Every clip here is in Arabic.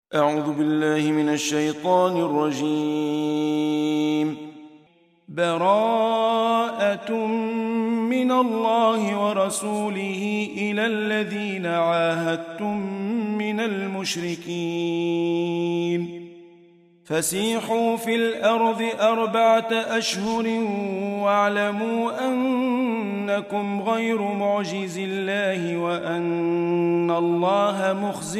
أعوذ بالله من الشيطان الرجيم. براءة من الله ورسوله إلى الذين عاهدتم من المشركين فسيحوا في الأرض 4 أشهر واعلموا أنكم غير معجز الله وأن الله مخزي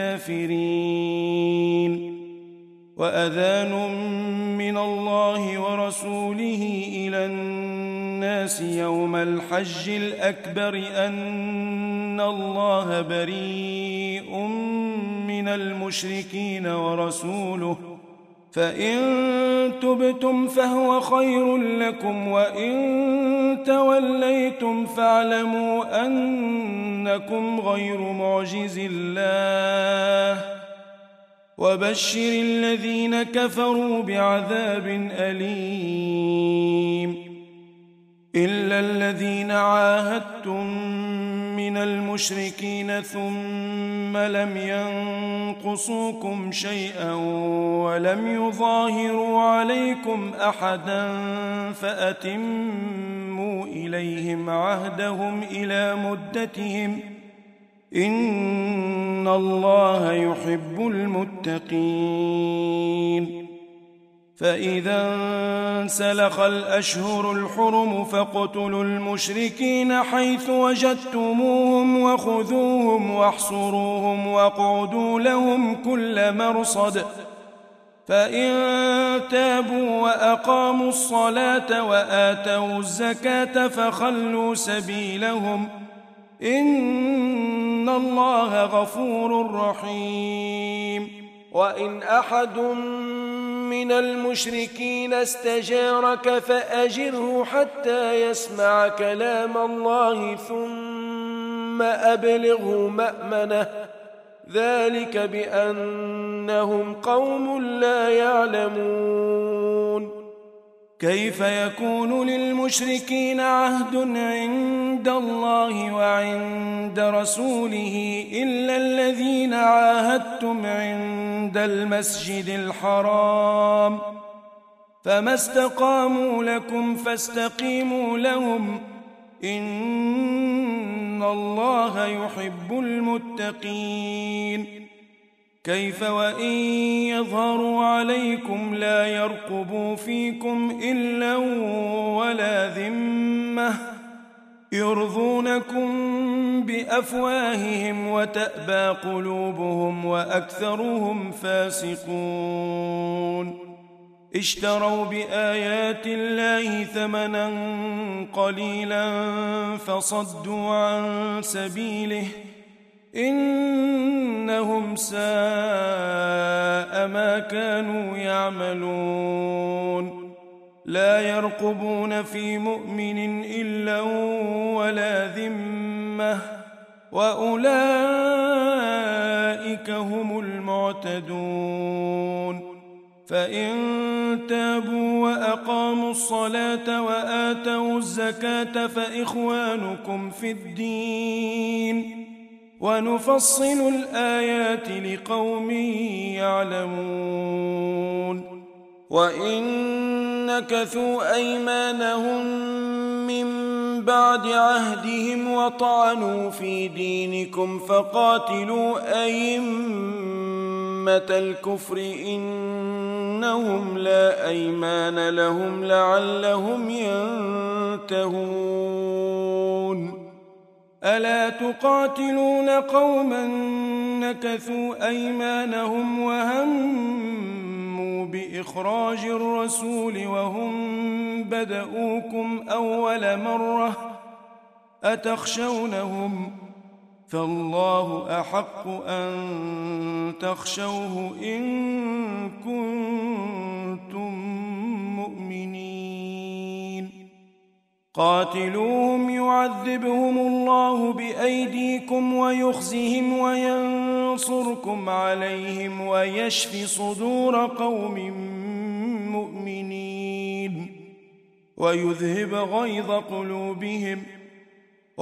الكافرين. وأذان من الله ورسوله إلى الناس يوم الحج الأكبر أن الله بريء من المشركين ورسوله فإن تبتم فهو خير لكم وإن توليتم فاعلموا أنكم غير معجز الله وبشر الذين كفروا بعذاب أليم. إلا الذين عاهدتم من المشركين ثم لم ينقصوكم شيئا ولم يظاهروا عليكم أحدا فأتموا إليهم عهدهم إلى مدتهم إن الله يحب المتقين. فإذا انسلخ الأشهر الحرم فاقتلوا المشركين حيث وجدتموهم وخذوهم واحصروهم واقعدوا لهم كل مرصد فإن تابوا وأقاموا الصلاة وآتوا الزكاة فخلوا سبيلهم إن الله غفور رحيم. وإن أحد من المشركين استجارك فأجره حتى يسمع كلام الله ثم أبلغه مأمنه ذلك بأنهم قوم لا يعلمون. كيف يكون للمشركين عهد عند الله وعند رسوله إلا الذين عاهدتم عند المسجد الحرام فما استقاموا لكم فاستقيموا لهم إن الله يحب المتقين. كيف وإن يظهروا عليكم لا يرقبوا فيكم إلا ولا ذمة يرضونكم بأفواههم وتأبى قلوبهم وأكثرهم فاسقون. اشتروا بآيات الله ثمنا قليلا فصدوا عن سبيله إنهم ساء ما كانوا يعملون. لا يرقبون في مؤمن إلا ولا ذمة وأولئك هم المعتدون. فإن تابوا وأقاموا الصلاة وآتوا الزكاة فإخوانكم في الدين ونفصل الآيات لقوم يعلمون. وإن نكثوا أيمانهم من بعد عهدهم وطعنوا في دينكم فقاتلوا أئمة الكفر إنهم لا أيمان لهم لعلهم ينتهون. ألا تقاتلون قوما نكثوا أيمانهم وهموا بإخراج الرسول وهم بدؤوكم أول مرة أتخشونهم فالله أحق أن تخشوه إن كنتم مؤمنين. قاتلوهم يعذبهم الله بأيديكم ويخزهم وينصركم عليهم ويشفي صدور قوم مؤمنين ويذهب غيظ قلوبهم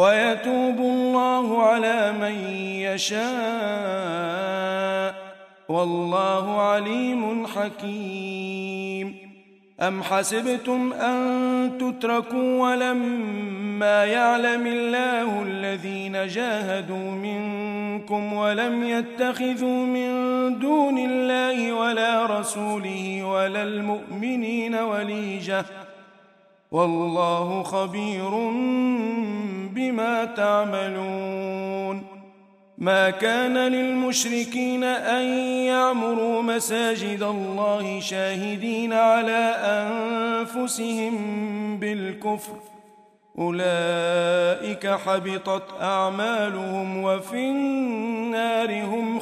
ويتوب الله على من يشاء والله عليم حكيم. أم حسبتم أن تتركوا ولما يعلم الله الذين جاهدوا منكم ولم يتخذوا من دون الله ولا رسوله ولا المؤمنين وليجة والله خبير بما تعملون. ما كان للمشركين أن يعمروا مساجد الله شاهدين على أنفسهم بالكفر أولئك حبطت أعمالهم وفي النار هم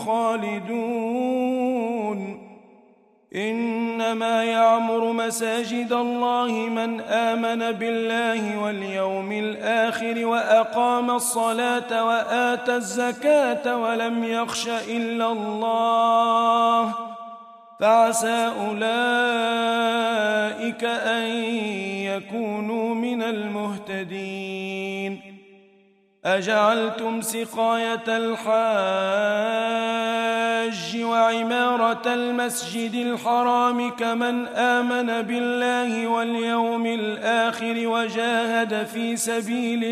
خالدون. إنما يعمر مساجد الله من آمن بالله واليوم الآخر وأقام الصلاة وآتى الزكاة ولم يخش إلا الله فعسى أولئك أن يكونوا من المهتدين. أجعلتم سقاية الحاج وعمارة المسجد الحرام كمن آمن بالله واليوم الآخر وجاهد في سبيل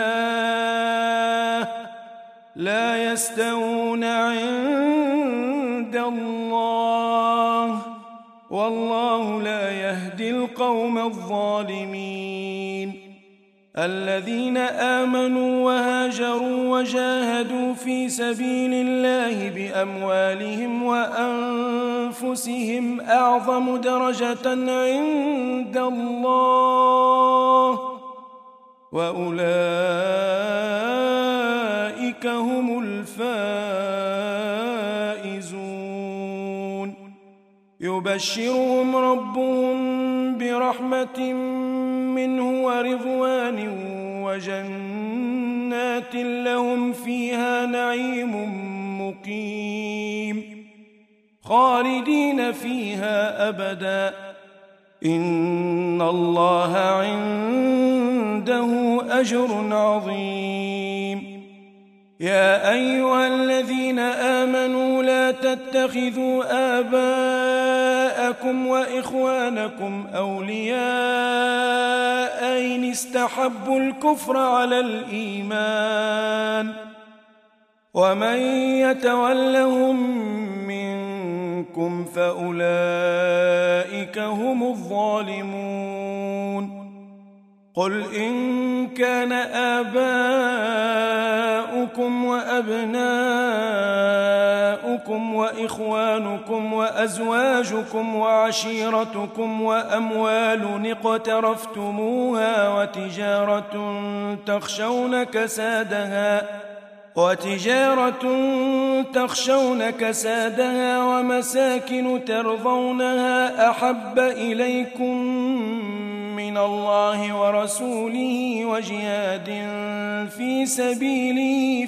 الله لا يستوون عند الله والله لا يهدي القوم الظالمين. الذين آمنوا وهاجروا وجاهدوا في سبيل الله بأموالهم وأنفسهم أعظم درجة عند الله وأولئك هم الفائزون. يبشرهم ربهم برحمة منه ورضوان وجنات لهم فيها نعيم مقيم خالدين فيها أبدا إن الله عنده أجر عظيم. يا أيها الذين آمنوا لا تتخذوا آباءكم وإخوانكم أولياء إن استحبوا الكفر على الإيمان ومن يتولهم منكم فأولئك هم الظالمون. قل إن كان آباؤكم وأبناؤكم وإخوانكم وأزواجكم وعشيرتكم وأموال اقترفتموها وتجارة تخشون كسادها ومساكن ترضونها أحب إليكم من الله ورسوله وجهاد في سبيله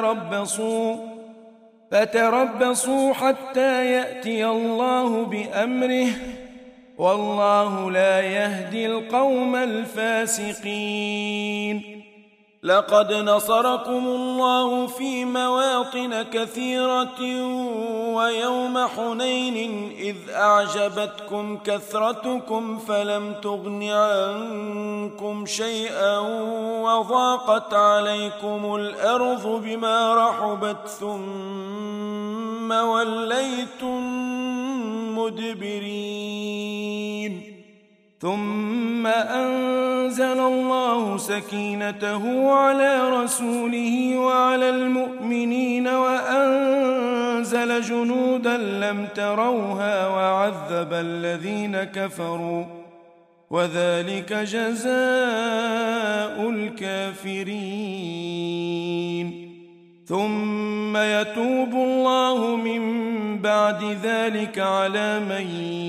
فتربصوا حتى يأتي الله بأمره والله لا يهدي القوم الفاسقين. لقد نصركم الله في مواطن كثيرة ويوم حنين إذ أعجبتكم كثرتكم فلم تغن عنكم شيئا وضاقت عليكم الأرض بما رحبت ثم وليتم مدبرين. ثم أنزل الله سكينته على رسوله وعلى المؤمنين وأنزل جنودا لم تروها وعذب الذين كفروا وذلك جزاء الكافرين. ثم يتوب الله من بعد ذلك على من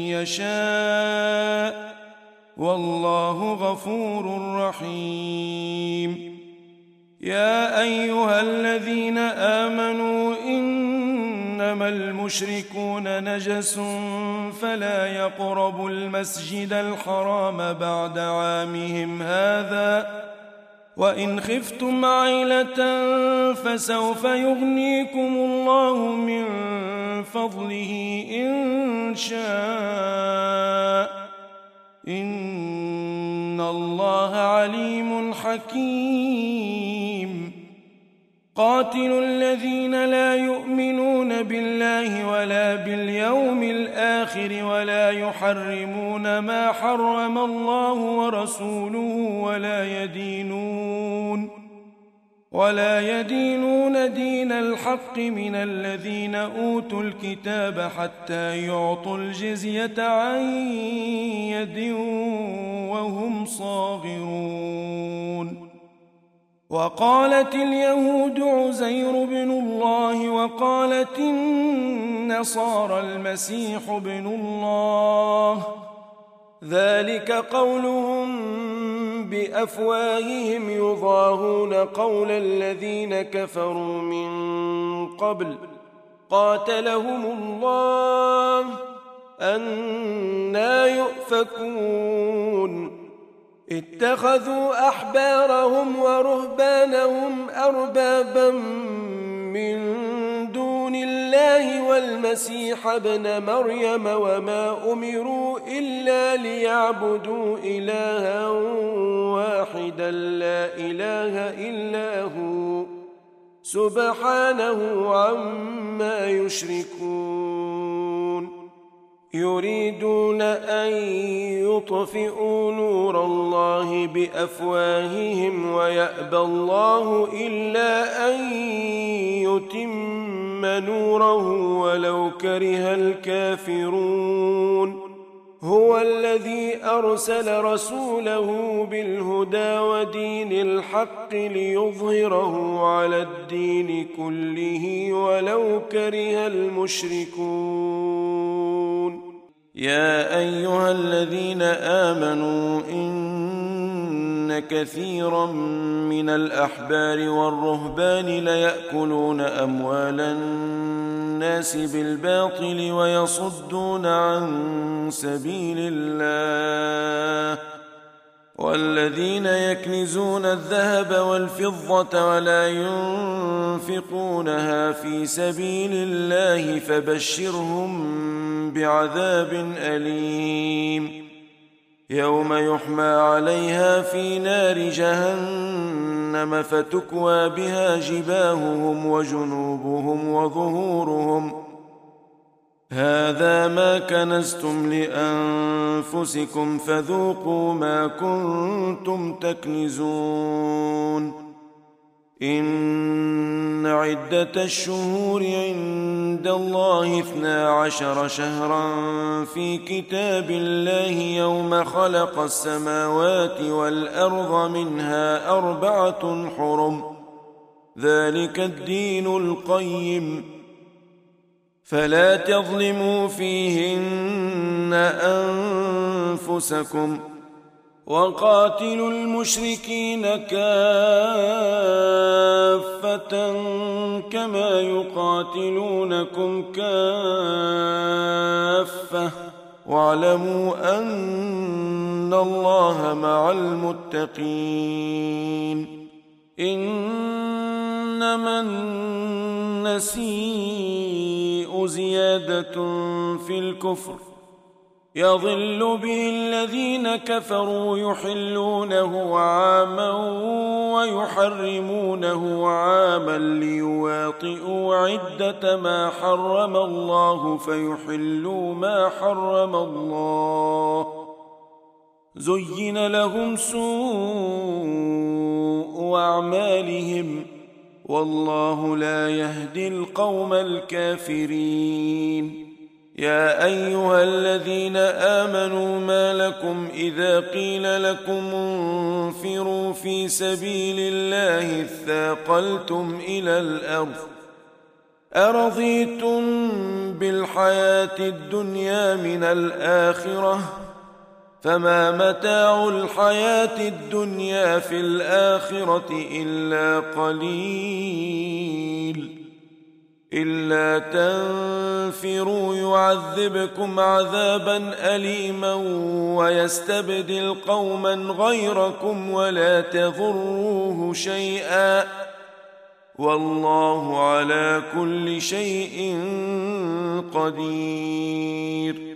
يشاء والله غفور رحيم. يا أيها الذين آمنوا إنما المشركون نجس فلا يقربوا المسجد الحرام بعد عامهم هذا وإن خفتم عيلة فسوف يغنيكم الله من فضله إن شاء إن الله عليم حكيم قاتلوا الذين لا يؤمنون بالله ولا باليوم الآخر ولا يحرمون ما حرم الله ورسوله ولا يدينون دين الحق من الذين أوتوا الكتاب حتى يعطوا الجزية عن يد وهم صاغرون وقالت اليهود عزير بن الله وقالت النصارى المسيح ابن الله ذلك قولهم بأفواههم يضاهون قول الذين كفروا من قبل قاتلهم الله أنى يؤفكون اتخذوا أحبارهم ورهبانهم أربابا من دون الله والمسيح ابن مريم وما أمروا إلا ليعبدوا إلها واحدا لا إله إلا هو سبحانه عما يشركون يريدون أن يطفئوا نور الله بأفواههم ويأبى الله إلا أن يتم نوره ولو كره الكافرون هو الذي أرسل رسوله بالهدى ودين الحق ليظهره على الدين كله ولو كره المشركون يا أيها الذين آمنوا إن كثيرا من الأحبار والرهبان ليأكلون أموال الناس بالباطل ويصدون عن سبيل الله والذين يكنزون الذهب والفضة ولا ينفقونها في سبيل الله فبشرهم بعذاب أليم يوم يحمى عليها في نار جهنم فتكوى بها جباههم وجنوبهم وظهورهم هذا ما كنزتم لأنفسكم فذوقوا ما كنتم تكنزون إن عدة الشهور عند الله 12 شهرا في كتاب الله يوم خلق السماوات والأرض منها 4 حرم ذلك الدين القيم فلا تظلموا فيهن أنفسكم وقاتلوا المشركين كافة كما يقاتلونكم كافة واعلموا أن الله مع المتقين إنما النسيء زيادة في الكفر يضل به الذين كفروا يحلونه عاما ويحرمونه عاما ليواطئوا عدة ما حرم الله فيحلوا ما حرم الله زين لهم سوء أعمالهم والله لا يهدي القوم الكافرين يا أيها الذين آمنوا ما لكم إذا قيل لكم انفروا في سبيل الله اثاقلتم إلى الأرض أرضيتم بالحياة الدنيا من الآخرة فما متاع الحياة الدنيا في الآخرة إلا قليل إلا تنفروا يعذبكم عذابا أليما ويستبدل قوما غيركم ولا تضروه شيئا والله على كل شيء قدير.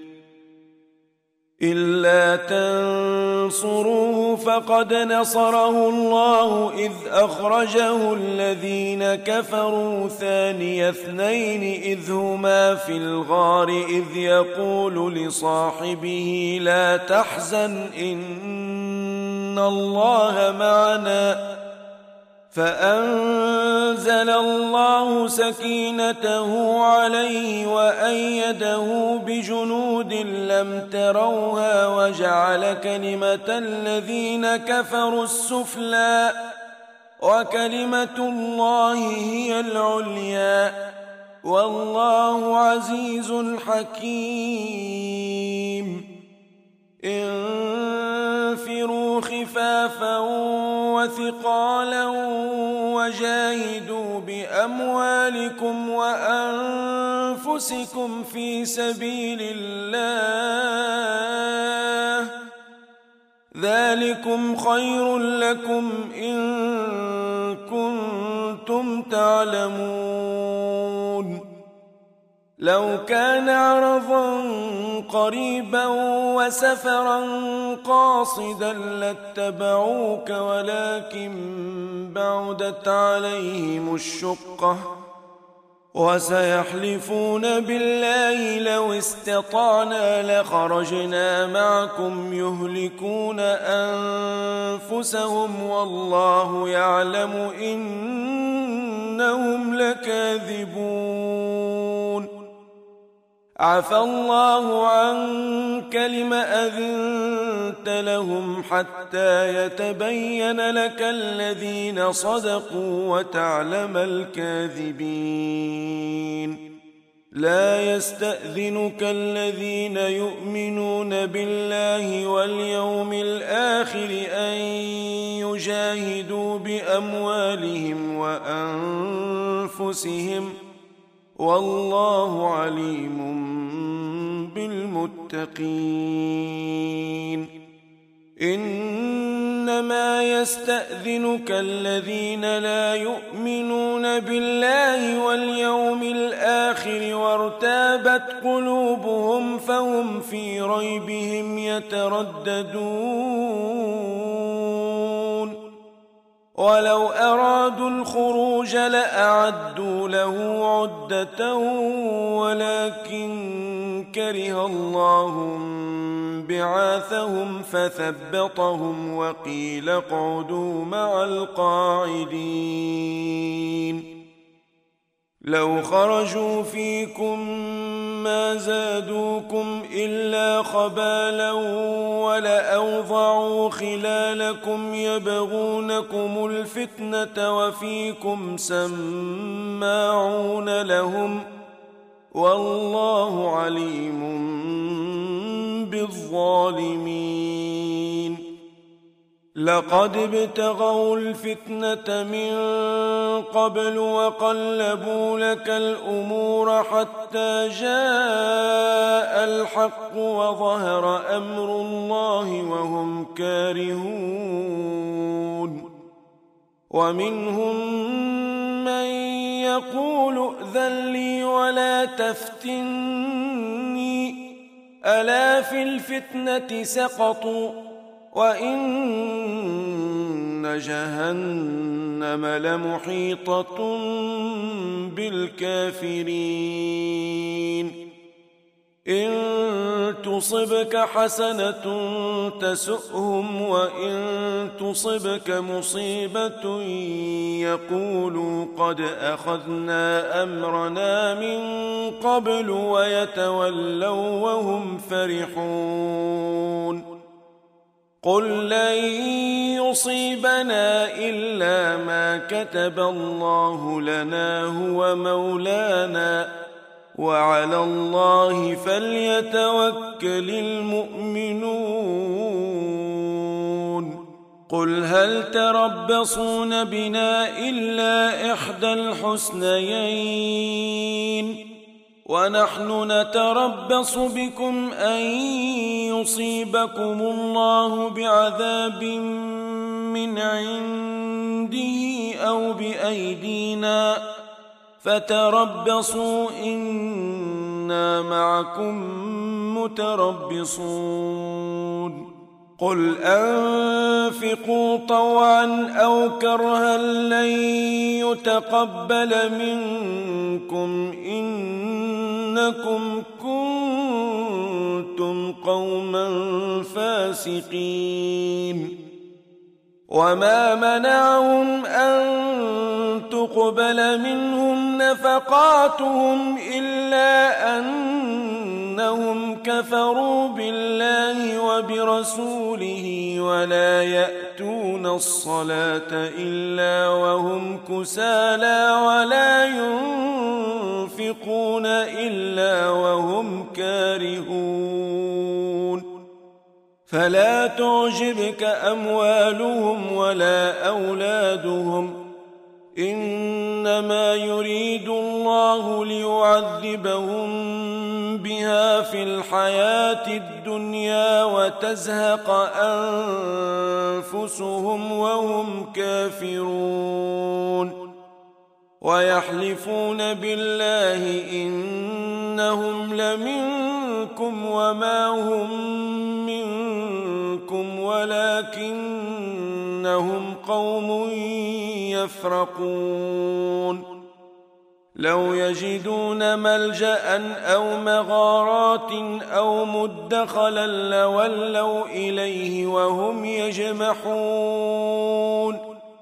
إلا تنصروه فقد نصره الله إذ أخرجه الذين كفروا ثاني اثنين إذ هما في الغار إذ يقول لصاحبه لا تحزن إن الله معنا فأنزل الله سكينته عليه وأيده بجنود لم تروها وجعل كلمة الذين كفروا السفلى وكلمة الله هي العليا والله عزيز حكيم. انفروا خفافا وثقالا وجاهدوا بأموالكم وأنفسكم في سبيل الله ذلكم خير لكم إن كنتم تعلمون. لو كان عرضا قريبا وسفرا قاصدا لاتبعوك ولكن بعدت عليهم الشقة وسيحلفون بالله لو استطعنا لخرجنا معكم يهلكون أنفسهم والله يعلم إنهم لكاذبون. عفى الله عنك لم أذنت لهم حتى يتبين لك الذين صدقوا وتعلم الكاذبين. لا يستأذنك الذين يؤمنون بالله واليوم الآخر أن يجاهدوا بأموالهم وأنفسهم والله عليم بالمتقين. إنما يستأذنك الذين لا يؤمنون بالله واليوم الآخر وارتابت قلوبهم فهم في ريبهم يترددون. ولو أرادوا الخروج لأعدوا له عدة ولكن كره الله بعاثهم فثبطهم وقيل اقعدوا مع القاعدين. لو خرجوا فيكم ما زادوكم إلا خبالا ولأوضعوا خلالكم يبغونكم الفتنة وفيكم سماعون لهم والله عليم بالظالمين. لقد ابتغوا الفتنة من قبل وقلبوا لك الأمور حتى جاء الحق وظهر أمر الله وهم كارهون. ومنهم من يقول ائذن لي ولا تفتني ألا في الفتنة سقطوا وإن جهنم لمحيطة بالكافرين. إن تصبك حسنة تسؤهم وإن تصبك مصيبة يقولوا قد أخذنا أمرنا من قبل ويتولوا وهم فرحون. قل لن يصيبنا إلا ما كتب الله لنا هو مولانا وعلى الله فليتوكل المؤمنون. قل هل تربصون بنا إلا إحدى الحسنيين ونحن نتربص بكم أن يصيبكم الله بعذاب من عنده أو بأيدينا فتربصوا إنا معكم متربصون قل أنفقوا طوعا أو كرها لن يتقبل منكم إنكم كنتم قوما فاسقين وما منعهم أن تقبل منهم نفقاتهم إلا أنهم كفروا بالله وبرسوله ولا يأتون الصلاة إلا وهم كسالى ولا ينفقون إلا وهم كارهون فلا تعجبك أموالهم ولا أولادهم إنما يريد الله ليعذبهم بها في الحياة الدنيا وتزهق أنفسهم وهم كافرون ويحلفون بالله إنهم لمنكم وما هم منكم ولكنهم قوم يفرقون لو يجدون ملجأ أو مغارات أو مدخلا لولوا إليه وهم يجمحون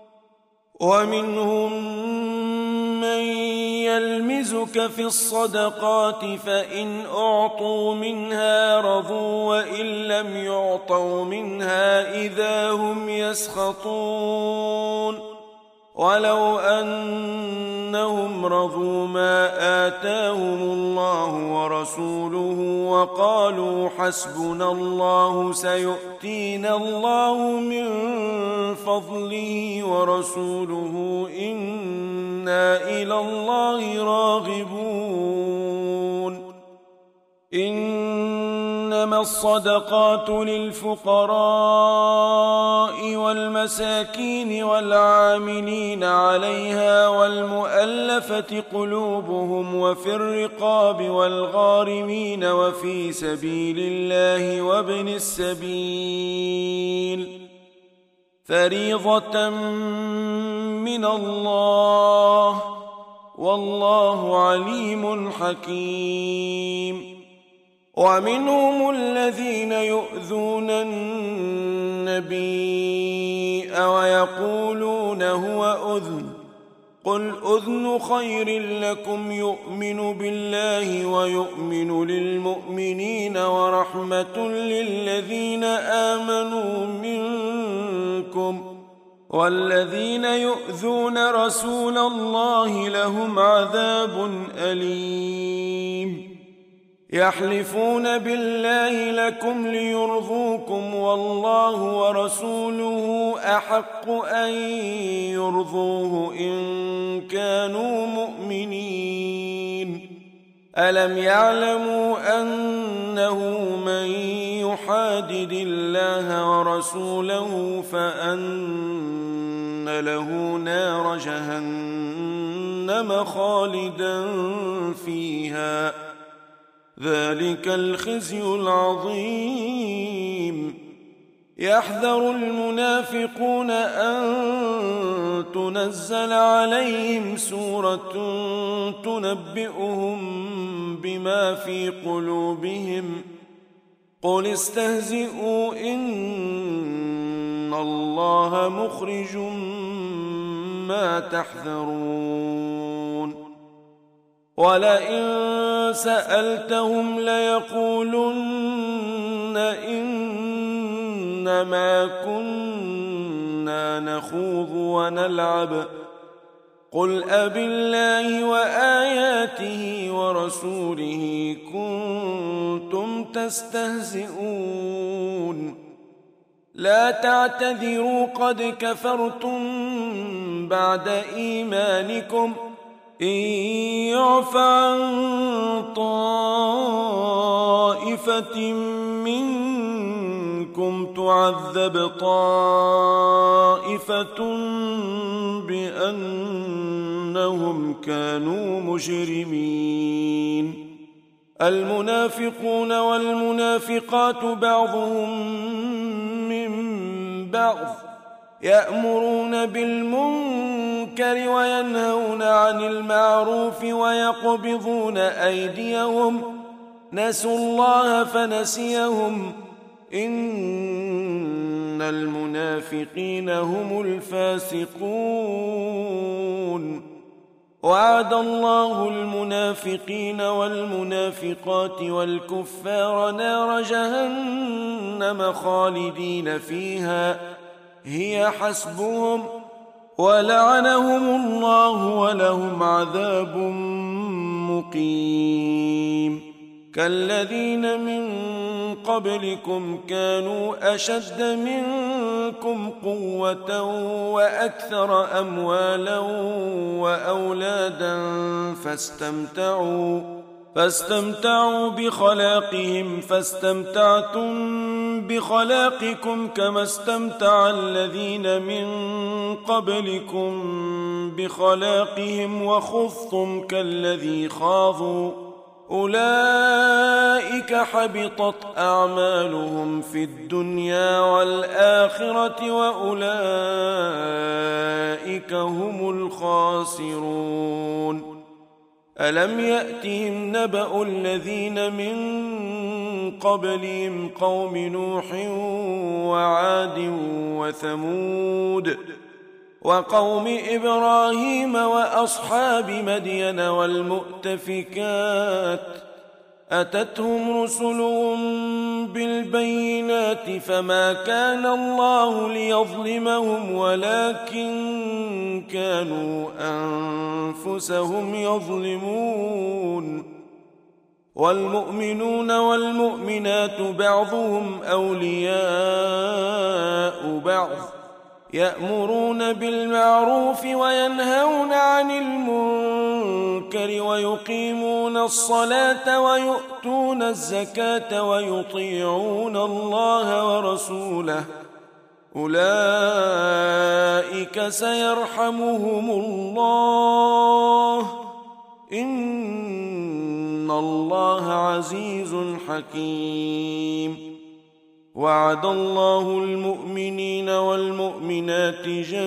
ومنهم من يلمزك في الصدقات فإن أعطوا منها رضوا وإن لم يعطوا منها إذا هم يسخطون ولو أنهم رضوا ما آتاهم الله ورسوله وقالوا حسبنا الله سيؤتينا الله من فضله ورسوله إنا إلى الله راغبون إنما الصدقات للفقراء والمساكين والعاملين عليها والمؤلفة قلوبهم وفي الرقاب والغارمين وفي سبيل الله وابن السبيل فريضة من الله والله عليم حكيم ومنهم الذين يؤذون النبي ويقولون هو أذن قل أذن خير لكم يؤمن بالله ويؤمن للمؤمنين ورحمة للذين آمنوا منكم والذين يؤذون رسول الله لهم عذاب أليم يحلفون بالله لكم ليرضوكم والله ورسوله أحق أن يرضوه إن كانوا مؤمنين ألم يعلموا أنه من يحادد الله ورسوله فأن له نار جهنم خالدا فيها ذلك الخزي العظيم يحذر المنافقون أن تنزل عليهم سورة تنبئهم بما في قلوبهم قل استهزئوا إن الله مخرج ما تحذرون ولئن سألتهم ليقولن إنما كنا نخوض ونلعب قل أبالله وآياته ورسوله كنتم تستهزئون لا تعتذروا قد كفرتم بعد إيمانكم إن يعف عن طائفة منكم تعذب طائفة بأنهم كانوا مجرمين المنافقون والمنافقات بعضهم من بعض يأمرون بالمنكر وينهون عن المعروف ويقبضون أيديهم نسوا الله فنسيهم إن المنافقين هم الفاسقون وعد الله المنافقين والمنافقات والكفار نار جهنم خالدين فيها هي حسبهم ولعنهم الله ولهم عذاب مقيم كالذين من قبلكم كانوا أشد منكم قوة وأكثر أموالا وأولادا فاستمتعوا بخلاقهم فاستمتعتم بخلاقكم كما استمتع الذين من قبلكم بخلاقهم وخضتم كالذي خاضوا أولئك حبطت أعمالهم في الدنيا والآخرة وأولئك هم الخاسرون ألم يأتهم نبأ الذين من قبلهم قوم نوح وعاد وثمود وقوم إبراهيم وأصحاب مدين والمؤتفكات أتتهم رسلهم بالبينات فما كان الله ليظلمهم ولكن كانوا أنفسهم يظلمون والمؤمنون والمؤمنات بعضهم أولياء بعض يأمرون بالمعروف وينهون عن المنكر ويقيمون الصلاة ويؤتون الزكاة ويطيعون الله ورسوله أولئك سيرحمهم الله إن الله عزيز حكيم وعد الله المؤمنين والمؤمنات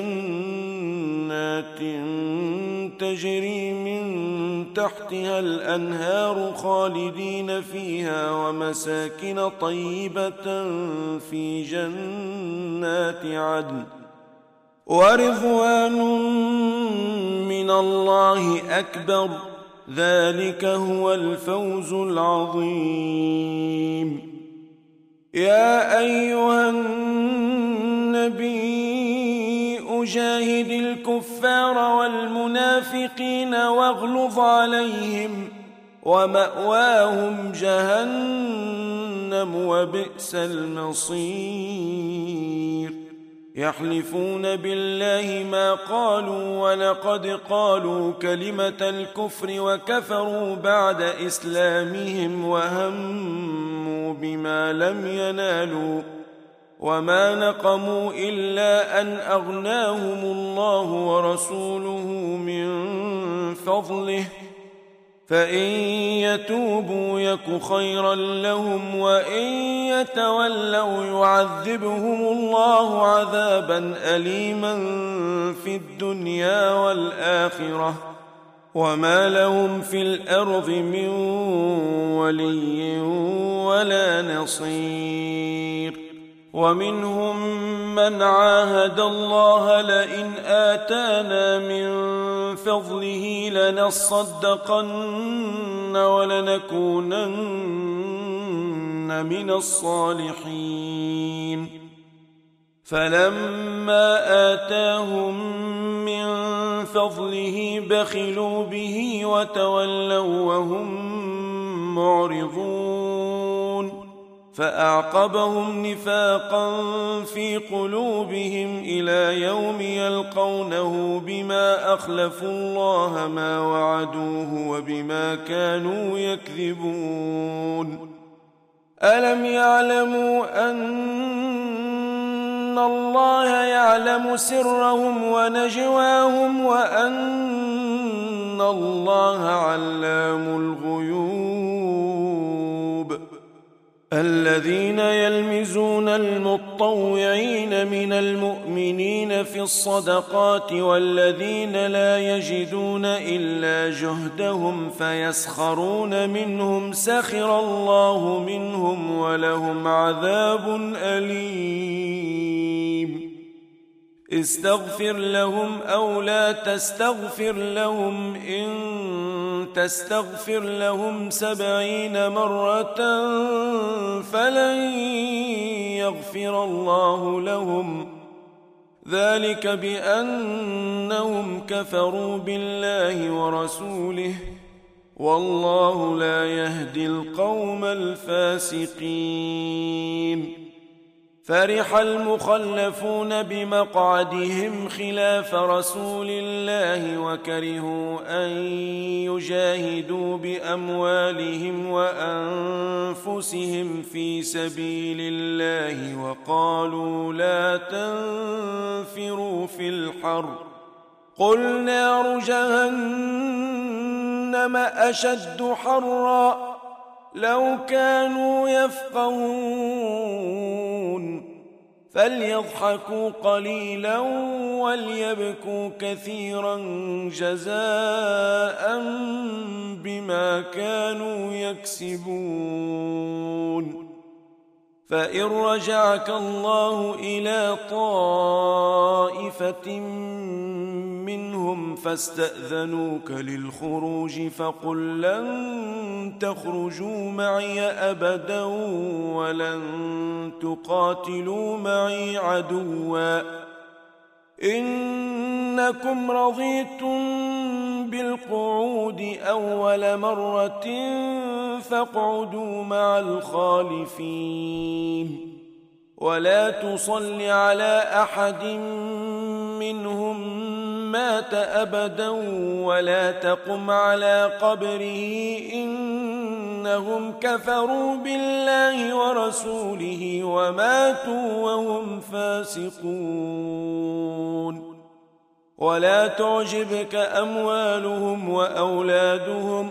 جنات تجري من تحتها الأنهار خالدين فيها ومساكن طيبة في جنات عدن ورضوان من الله أكبر ذلك هو الفوز العظيم يا أيها النبي أجاهد الكفار والمنافقين واغلظ عليهم ومأواهم جهنم وبئس المصير يحلفون بالله ما قالوا ولقد قالوا كلمة الكفر وكفروا بعد إسلامهم وهموا بما لم ينالوا وما نقموا إلا أن أغناهم الله ورسوله من فضله فإن يتوبوا يك خيرا لهم وإن يتولوا يعذبهم الله عذابا أليما في الدنيا والآخرة وما لهم في الأرض من ولي ولا نصير ومنهم من عاهد الله لئن آتانا من فضله لنصدقن ولنكونن من الصالحين فلما آتاهم من فضله بخلوا به وتولوا وهم معرضون فأعقبهم نفاقا في قلوبهم إلى يوم يلقونه بما أخلفوا الله ما وعدوه وبما كانوا يكذبون. ألم يعلموا أن الله يعلم سرهم ونجواهم وأن الله علام الغيوب؟ الذين يلمزون المطوعين من المؤمنين في الصدقات والذين لا يجدون إلا جهدهم فيسخرون منهم سخر الله منهم ولهم عذاب أليم. استغفر لهم أو لا تستغفر لهم إن تستغفر لهم 70 مرة فلن يغفر الله لهم، ذلك بأنهم كفروا بالله ورسوله والله لا يهدي القوم الفاسقين. فرح المخلفون بمقعدهم خلاف رسول الله وكرهوا أن يجاهدوا بأموالهم وأنفسهم في سبيل الله وقالوا لا تنفروا في الحر قل نار جهنم أشد حرا لو كانوا يفقهون فليضحكوا قليلا وليبكوا كثيرا جزاء بما كانوا يكسبون. فإن رجعك الله إلى طائفة منهم فاستأذنوك للخروج فقل لن تخرجوا معي أبدا ولن تقاتلوا معي عدوا إنكم رضيتم بالقعود أول مرة فاقعدوا مع الخالفين ولا تصل على أحد منهم مات أبدا ولا تقم على قبره إنهم كفروا بالله ورسوله وماتوا وهم فاسقون. ولا تعجبك أموالهم وأولادهم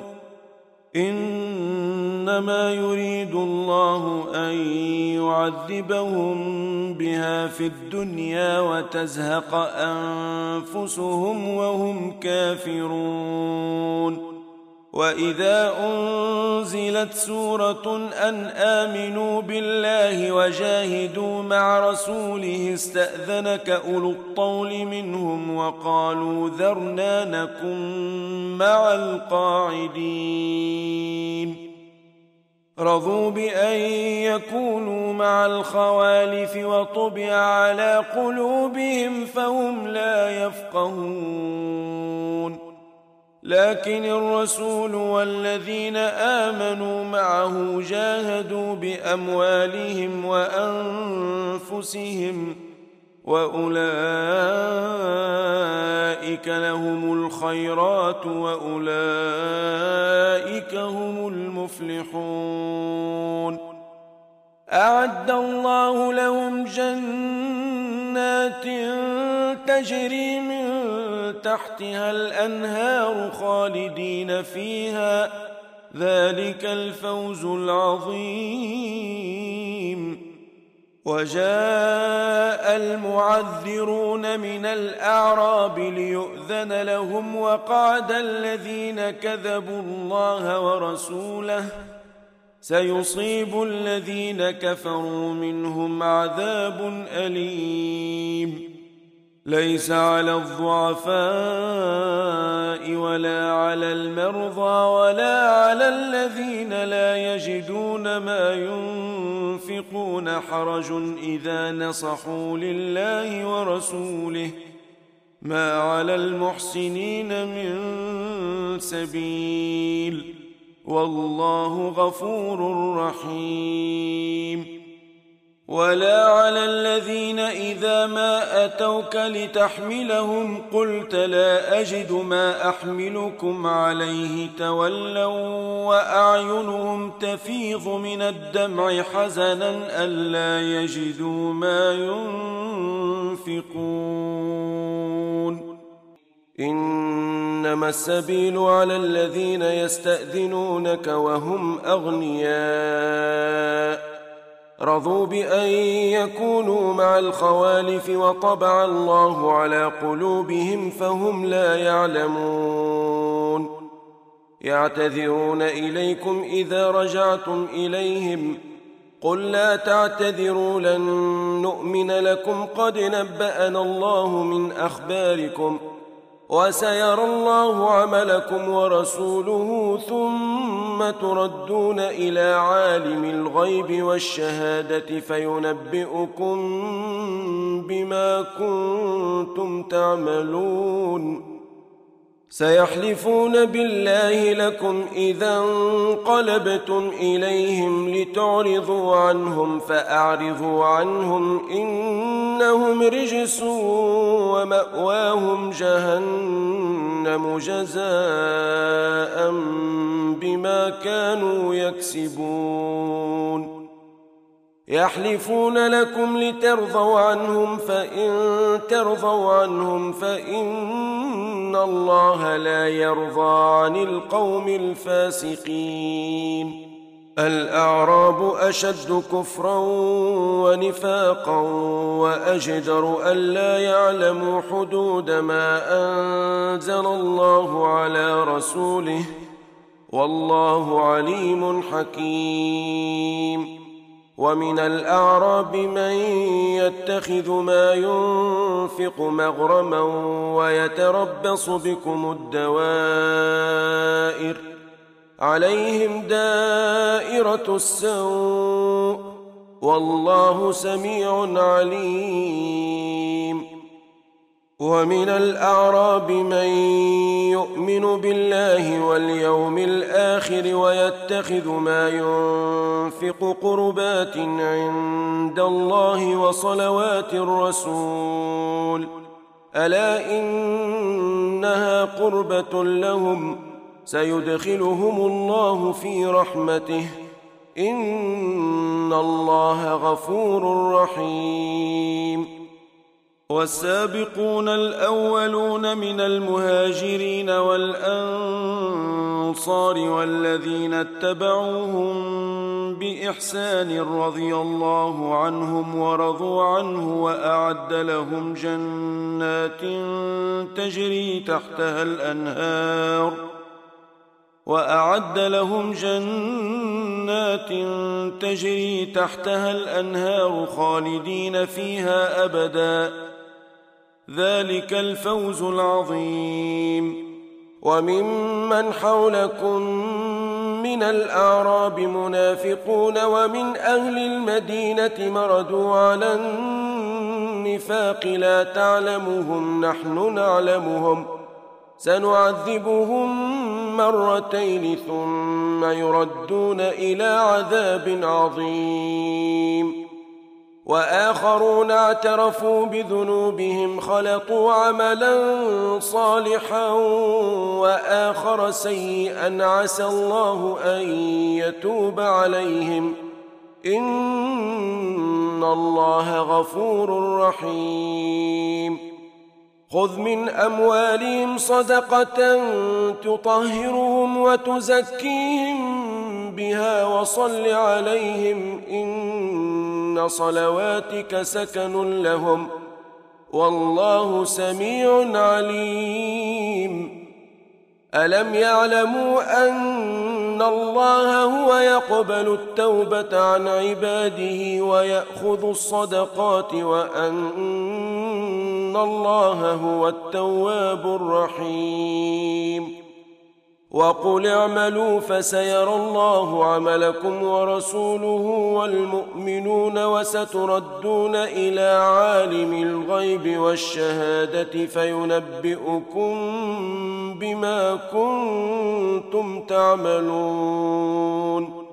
إنما يريد الله أن يعذبهم بها في الدنيا وتزهق أنفسهم وهم كافرون. وإذا أنزلت سورة أن آمنوا بالله وجاهدوا مع رسوله استأذنك أولو الطول منهم وقالوا ذرنا نكن مع القاعدين. رضوا بأن يكونوا مع الخوالف وطبع على قلوبهم فهم لا يفقهون. لكن الرسول والذين آمنوا معه جاهدوا بأموالهم وأنفسهم وأولئك لهم الخيرات وأولئك هم المفلحون. أعد الله لهم جنات تجري من تحتها الأنهار خالدين فيها ذلك الفوز العظيم. وجاء المعذرون من الأعراب ليؤذن لهم وقعد الذين كذبوا الله ورسوله سيصيب الذين كفروا منهم عذاب أليم. ليس على الضعفاء ولا على المرضى ولا على الذين لا يجدون ما ينفقون حرج إذا نصحوا لله ورسوله ما على المحسنين من سبيل والله غفور رحيم. ولا على الذين إذا ما أتوك لتحملهم قلت لا أجد ما أحملكم عليه تولوا وأعينهم تفيض من الدمع حزنا ألا يجدوا ما ينفقون. إنما السبيل على الذين يستأذنونك وهم أغنياء رضوا بأن يكونوا مع الخوالف وطبع الله على قلوبهم فهم لا يعلمون. يعتذرون إليكم إذا رجعتم إليهم قل لا تعتذروا لن نؤمن لكم قد نبأنا الله من أخباركم وسيرى الله عملكم ورسوله ثم تردون إلى عالم الغيب والشهادة فينبئكم بما كنتم تعملون. سيحلفون بالله لكم إذا انقلبتم إليهم لتعرضوا عنهم فأعرضوا عنهم إنهم رجس ومأواهم جهنم جزاء بما كانوا يكسبون. يحلفون لكم لترضوا عنهم فإن ترضوا عنهم فإن الله لا يرضى عن القوم الفاسقين. الأعراب أشد كفرا ونفاقا وأجدر ألا يعلموا حدود ما أنزل الله على رسوله والله عليم حكيم. ومن الأعراب من يتخذ ما ينفق مغرما ويتربص بكم الدوائر عليهم دائرة السوء والله سميع عليم. ومن الأعراب من يؤمن بالله واليوم الآخر ويتخذ ما ينفق قربات عند الله وصلوات الرسول ألا إنها قربة لهم سيدخلهم الله في رحمته إن الله غفور رحيم. والسابقون الأولون من المهاجرين والأنصار والذين اتبعوهم بإحسان رضي الله عنهم ورضوا عنه وأعد لهم جنات تجري تحتها الأنهار خالدين فيها أبدا ذلك الفوز العظيم. وممن حولكم من الأعراب منافقون ومن أهل المدينة مردوا على النفاق لا تعلمهم نحن نعلمهم سنعذبهم مرتين ثم يردون إلى عذاب عظيم. وآخرون اعترفوا بذنوبهم خلطوا عملا صالحا وآخر سيئا عسى الله أن يتوب عليهم إن الله غفور رحيم. خذ من أموالهم صدقة تطهرهم وتزكيهم بها وصل عليهم إن صلواتك سكن لهم والله سميع عليم. ألم يعلموا أن الله هو يقبل التوبة عن عباده ويأخذ الصدقات وأن الله هو التواب الرحيم. وقل اعملوا فسيرى الله عملكم ورسوله والمؤمنون وستردون إلى عالم الغيب والشهادة فينبئكم بما كنتم تعملون.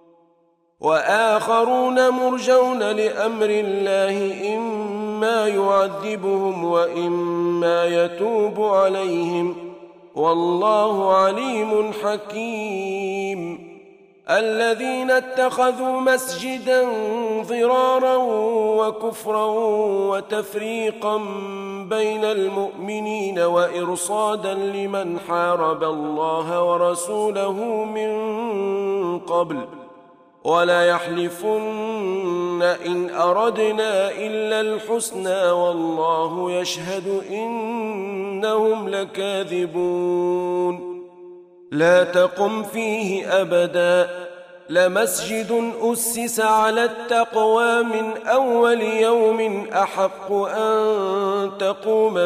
وآخرون مرجون لأمر الله إما يعذبهم وإما يتوب عليهم والله عليم حكيم. الذين اتخذوا مسجدا ضرارا وكفرا وتفريقا بين المؤمنين وإرصادا لمن حارب الله ورسوله من قبل ولا يحلفن إن أردنا إلا الحسنى والله يشهد إنهم لكاذبون. لا تقم فيه أبدا لمسجد أسس على التقوى من أول يوم أحق أن تقوم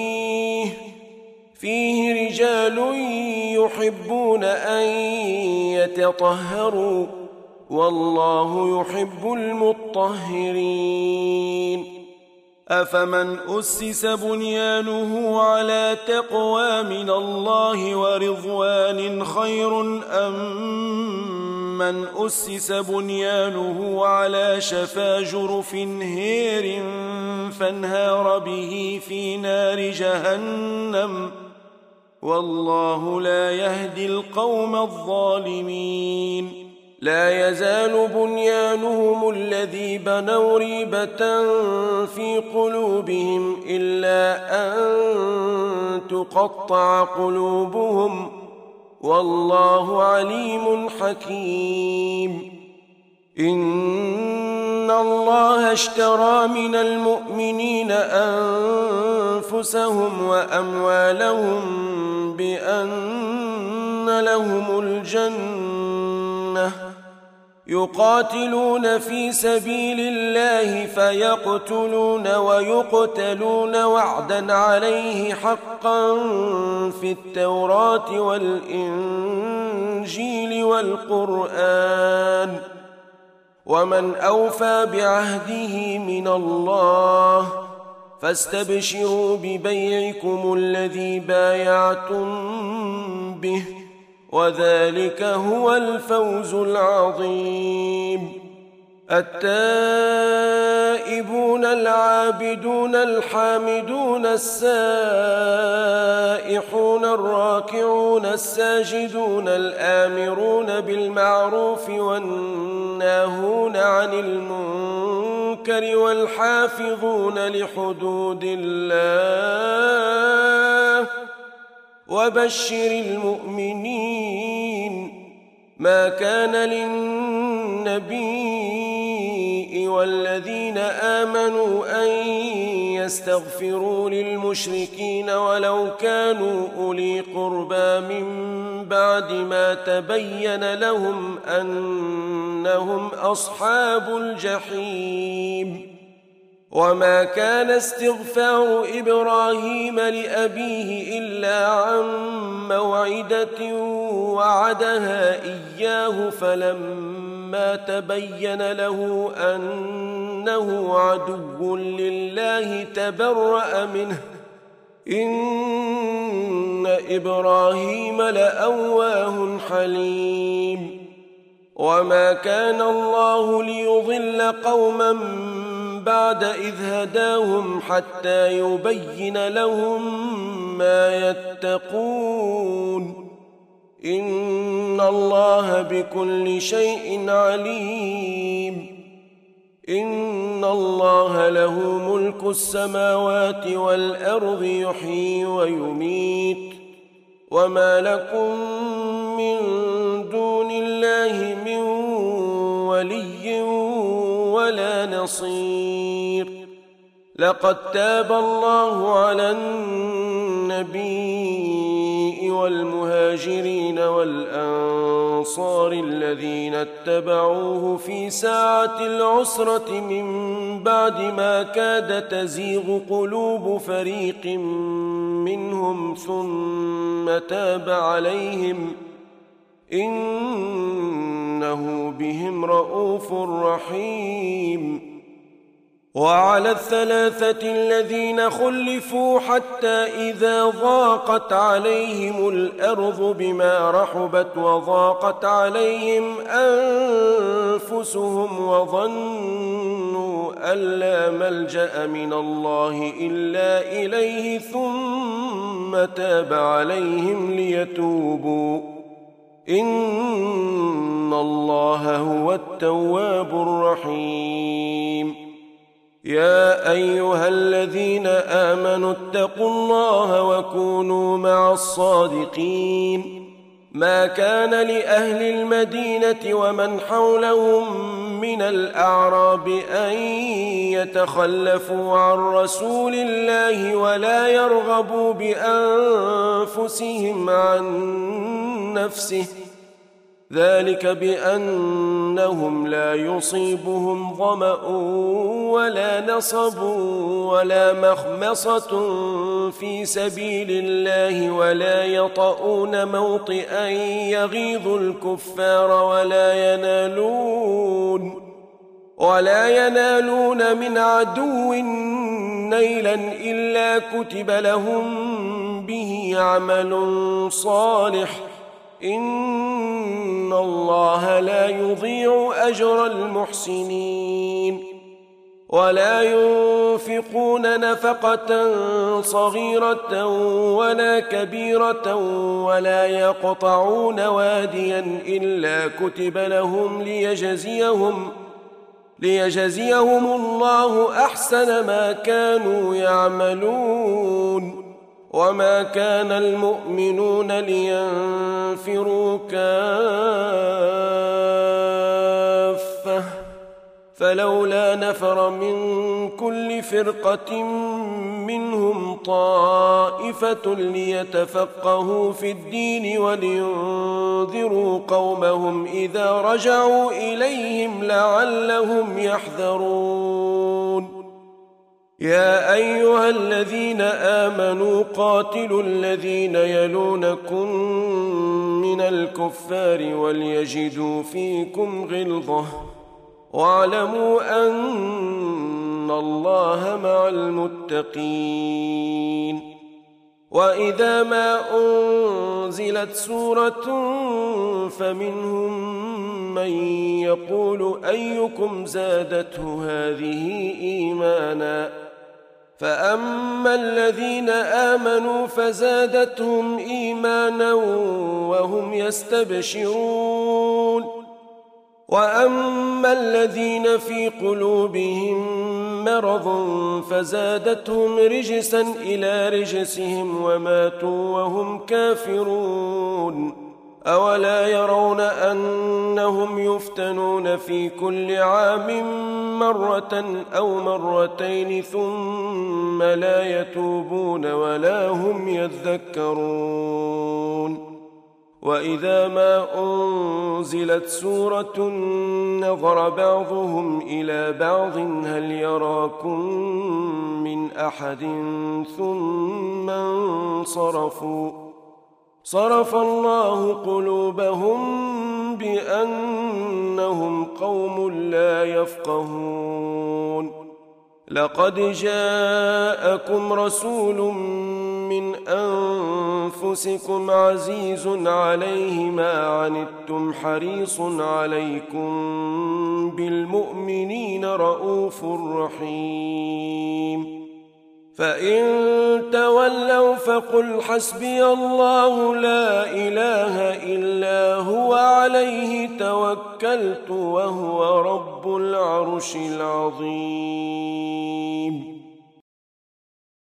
فيه رجال يحبون أن يتطهروا والله يحب المطهرين. أفمن أسس بنيانه على تقوى من الله ورضوان خير أم من أسس بنيانه على شفا جرف هير فانهار به في نار جهنم والله لا يهدي القوم الظالمين. لا يزال بنيانهم الذي بنوا ريبة في قلوبهم إلا أن تقطع قلوبهم والله عليم حكيم. إن الله اشترى من المؤمنين أنفسهم وأموالهم بأن لهم الجنة يقاتلون في سبيل الله فيقتلون ويقتلون وعدا عليه حقا في التوراة والإنجيل والقرآن ومن أوفى بعهده من الله فاستبشروا ببيعكم الذي بايعتم به وذلك هو الفوز العظيم. التائبون العابدون الحامدون السائحون الراكعون الساجدون الآمرون بالمعروف والناهون عن المنكر والحافظون لحدود الله وبشر المؤمنين. ما كان للنبي والذين آمنوا أن يستغفروا للمشركين ولو كانوا أولي قربى من بعد ما تبين لهم أنهم أصحاب الجحيم. وما كان استغفار إبراهيم لأبيه إلا عن موعدة وعدها إياه فلما تبين له أنه عدو لله تبرأ منه إن إبراهيم لأواه حليم. وما كان الله ليضل قوما بعد إذ هداهم حتى يبين لهم ما يتقون إن الله بكل شيء عليم. إن الله له ملك السماوات والأرض يحيي ويميت وما لكم من دون الله من ولي ولا نصير. لقد تاب الله على النبي والمهاجرين والأنصار الذين اتبعوه في ساعة العسرة من بعد ما كاد تزيغ قلوب فريق منهم ثم تاب عليهم إنه بهم رءوف رحيم. وعلى الثلاثة الذين خلفوا حتى إذا ضاقت عليهم الأرض بما رحبت وضاقت عليهم أنفسهم وظنوا أن لا ملجأ من الله إلا إليه ثم تاب عليهم ليتوبوا إن الله هو التواب الرحيم. يا أيها الذين آمنوا اتقوا الله وكونوا مع الصادقين. ما كان لأهل المدينة ومن حولهم من الأعراب أن يتخلفوا عن رسول الله ولا يرغبوا بأنفسهم عن نفسه، ذلك بأنهم لا يصيبهم ظمأ ولا نصب ولا مخمصة في سبيل الله ولا موطئا يغيظ الكفار ولا ينالون من عدو نيلا إلا كتب لهم به عمل صالح إن الله لا يضيع أجر المحسنين. ولا ينفقون نفقة صغيرة ولا كبيرة ولا يقطعون واديا إلا كتب لهم ليجزيهم الله أحسن ما كانوا يعملون. وما كان المؤمنون لينفروا كافة فلولا نفر من كل فرقة منهم طائفة ليتفقهوا في الدين ولينذروا قومهم إذا رجعوا إليهم لعلهم يحذرون. يا أيها الذين آمنوا قاتلوا الذين يلونكم من الكفار وليجدوا فيكم غلظة واعلموا أن الله مع المتقين. وإذا ما أنزلت سورة فمنهم من يقول أيكم زادته هذه إيمانا فأما الذين آمنوا فزادتهم إيمانا وهم يستبشرون وأما الذين في قلوبهم مرض فزادتهم رجسا إلى رجسهم وماتوا وهم كافرون. أولا يرون أنهم يفتنون في كل عام مرة أو مرتين ثم لا يتوبون ولا هم يذكرون. وإذا ما أنزلت سورة نظر بعضهم إلى بعض هل يراكم من أحد ثم انصرفوا صرف الله قلوبهم بأنهم قوم لا يفقهون. لقد جاءكم رسول من أنفسكم عزيز عليه ما عنتم حريص عليكم بالمؤمنين رءوف رحيم. فإن تولوا فقل حسبي الله لا إله إلا هو عليه توكلت وهو رب العرش العظيم.